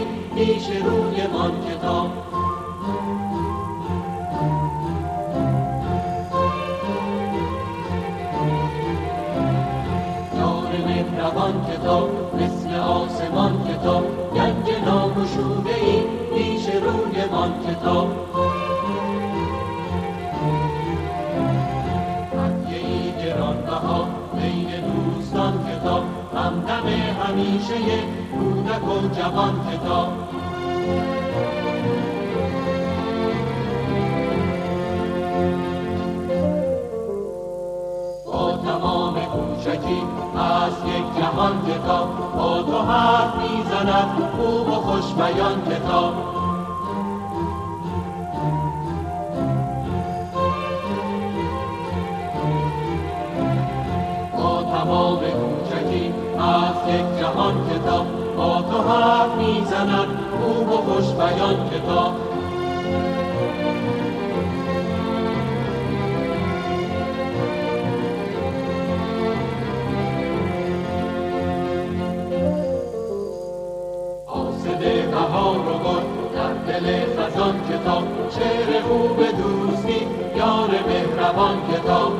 پیش روی مان کتاب. یار مهربان کتاب مثل آسمان کتاب، گنج ناگشوده ای پیش روی مان کتاب. هدیه‌ای گرانبها بین دوستان کتاب، همدم همیشه کودک و جوان کتاب. با تمام کوچکی از یک جهان کتاب، با تو حرف میزند خوب و خوش بیان کتاب. با تمام کوچکی از یک جهان کتاب، با تو حرف میزند خوب و خوش بیان کتاب. بهار و گل در دل خزان کتاب، شعر خوب دوستی یار مهربان کتاب.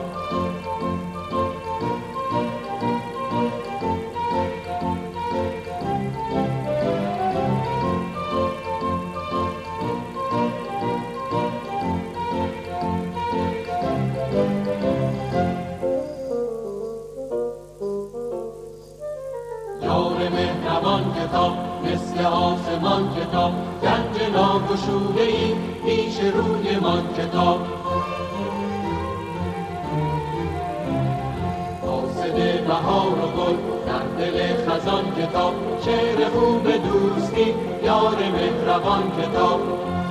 یار مهربان کتاب مثل آسمان کتاب، گنج ناگشوده ای پیش روی مان کتاب. قاصد بهار و گل در دل خزان کتاب، شعر خوب دوستی یار مهربان کتاب.